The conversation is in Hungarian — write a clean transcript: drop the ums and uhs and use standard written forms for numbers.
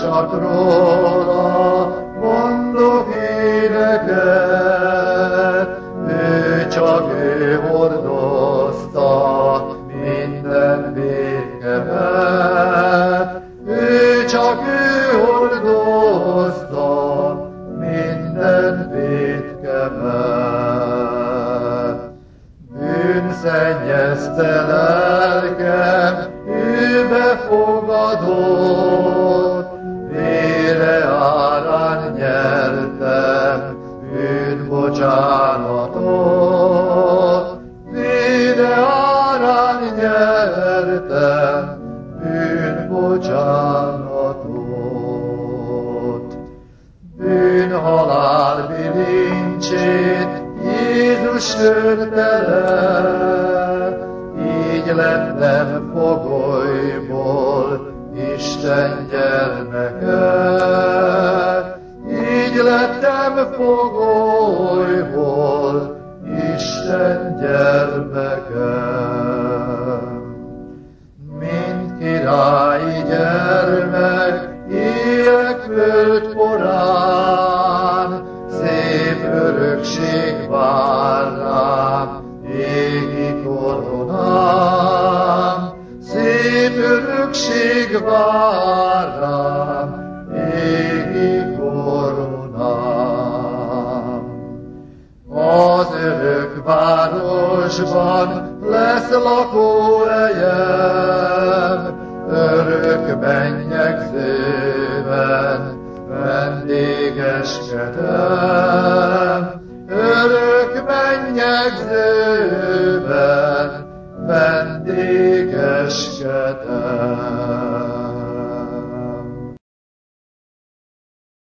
csak róla mondok éneket, ő hordozta minden vétkemet, ő hordozta minden vétkemet. Bűnszennyezte lelkem, ő befogadott, vére árán nyertem bűnbocsánatot, vére árán nyertem bűnbocsánatot. Bűnhalál bilincsét Jézus törte le, így lettem fogolyból Isten gyermeke. Így lettem fogolyból Isten gyermeke. Mint királyi gyermek élek föld korán, szép örökség vár rám, égi koronám. Szép örökség vár rám, égi koronám. Az örök városban lesz lakóhelyem, örök mennyegzőben vendégeskedem, örök mennyegzőben